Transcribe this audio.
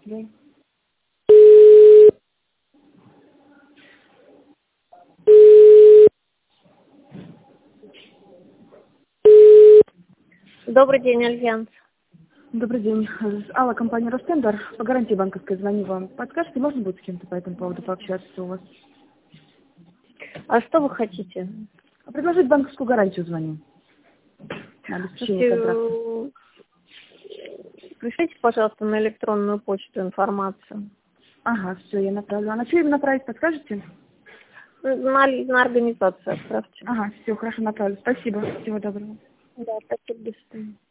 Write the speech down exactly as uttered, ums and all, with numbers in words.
Да. Добрый день, Альянс. Добрый день. Алла, компания Ростендер. По гарантии банковской звоню вам. Подскажите, можно будет с кем-то по этому поводу пообщаться у вас? А что вы хотите? Предложить банковскую гарантию звоню. На обеспечение контракта. Пришлите, пожалуйста, на электронную почту информацию. Ага, все, я направлю. А на что именно направить, подскажете? На, на организацию отправьте. Ага, все, хорошо, направлю. Спасибо. Всего доброго. Да, спасибо, до свидания.